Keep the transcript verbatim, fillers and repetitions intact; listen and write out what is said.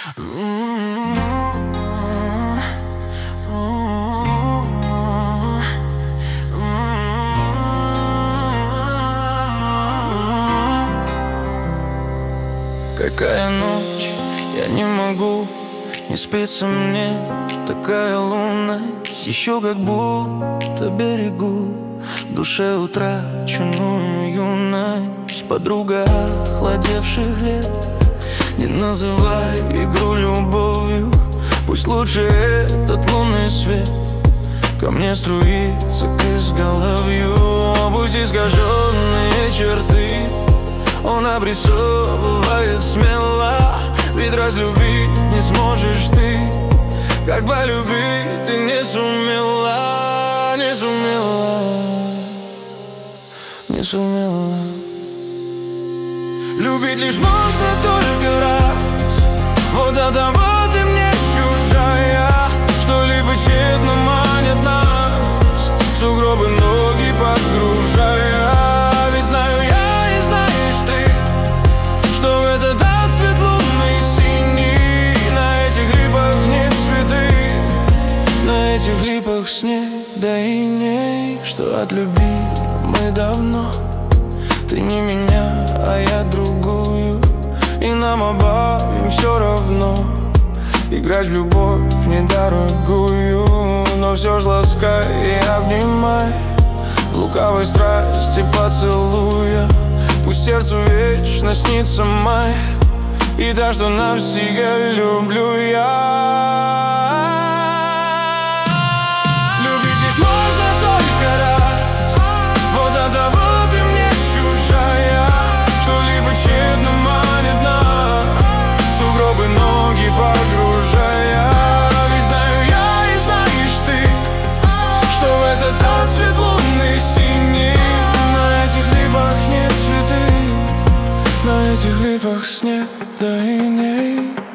Какая ночь, я не могу, не спится мне. Такая лунная, еще как будто берегу в душе утраченную юность. Подруга охладевших лет, не называй игру любовью. Пусть лучше этот лунный свет ко мне струится к изголовью. Пусть искаженные черты он обрисовывает смело, ведь разлюбить не сможешь ты, как полюбить ты не сумела, не сумела, не сумела. Любить лишь можно только раз, вот оттого ты мне чужая. Что-либо тщетно манит нас, в сугробы ноги подгружая. Ведь знаю я и знаешь ты, что в этот отцвет лунный синий на этих липах нет цветы, на этих липах снег да иней. Что от любви мы давно, ты не меня, а я другую, и нам обоим все равно играть в любовь недорогую. Но все ж ласкай и обнимай, в лукавой страсти поцелуя. Пусть сердцу вечно снится май и та, что навсегда люблю я. Любить лишь можно только раз, вот оттого ты мне чужая. Что-либо тщетно манит нас, в сугробы ноги погружая. Ведь знаю я и знаешь ты, что в этот отцвет лунный синий на этих липах нет цветы, на этих липах снег да иней.